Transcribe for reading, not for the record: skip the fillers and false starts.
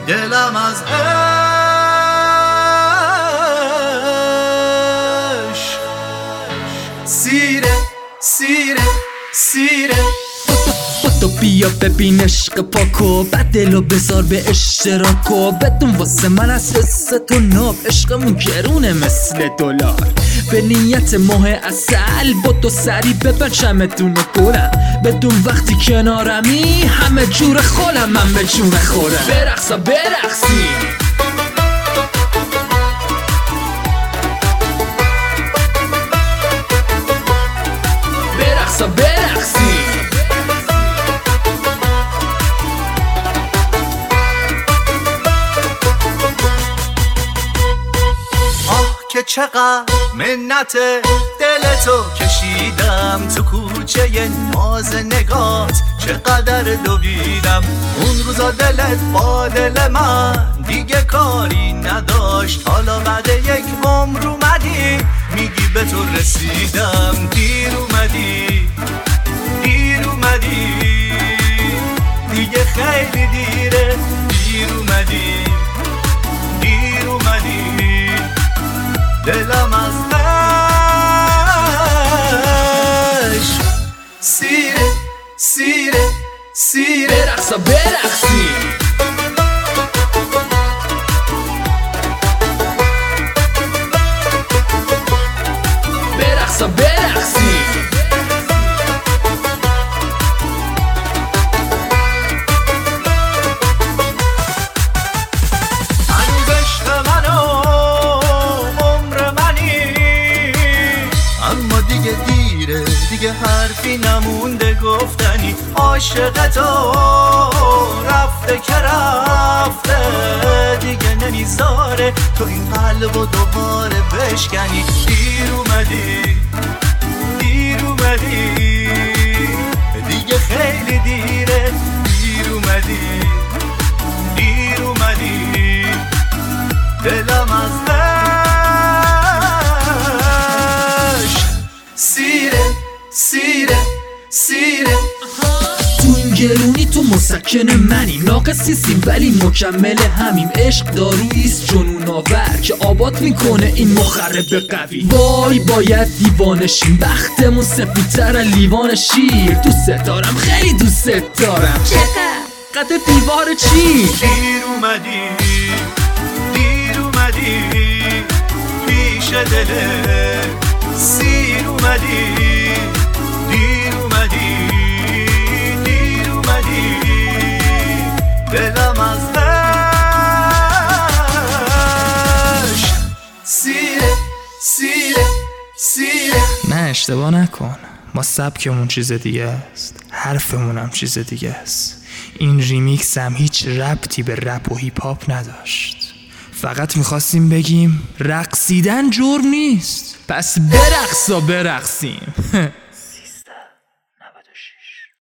دلم از عشق سیره سیره سیره. تو بیا ببین عشق پاکو، بعد دلو بذار به اشتراکو، بدون واسه من از حس تو ناب. عشقمون گرونه مثل دلار، به نیت ماه اصل با تو سری ببر چمدون گلم. بدون وقتی کنارمی همه جور خولم، من به جون خورم. برقصا برقصی برقصا برقصی. که چقدر منت دلتو کشیدم تو کوچه ناز نگات، چقدر دویدم اون روزا دلت با دل من دیگه کاری نداشت. حالا بعد یک عمر اومدی میگی به تو رسیدم. دیر اومدی دیر اومدی دیگه خیلی دیره. دیر اومدی دیر اومدی دلم از عشق سیره سیره سیره. برقصا برقصی برقصا برقصی. دیگه حرفی نمونده گفتنی، عاشقتو رفته که رفته دیگه نمیذاره تو این قلب و دوباره بشکنی. دیر اومدی دیر اومدی دیگه خیلی دیره. دیر اومدی دیر اومدی دلم از سیره سیره سیره. تو این گرونی تو مسکن منی، ناقصیستیم ولی مکمل همیم. عشق دارویست جنون آور که آباد میکنه این مخرب قوی. وای باید دیوانشیم، بختمون سفیدتر از لیوان شیر. دوست دارم خیلی دوست دارم، چقدر دیوار چی. دیر اومدی دیر اومدی پیش دله سیر اومدی دیر اومدی دیر اومدی دلم از عشق سیره سیره سیره. نه اشتباه نکن، ما سبکمون چیز دیگه است، حرفمون هم چیز دیگه است. این ریمیکس هم هیچ ربطی به رپ و هیپ هاپ نداشت، فقط میخواستیم بگیم رقصیدن جرم نیست، پس برقصا برقصیم.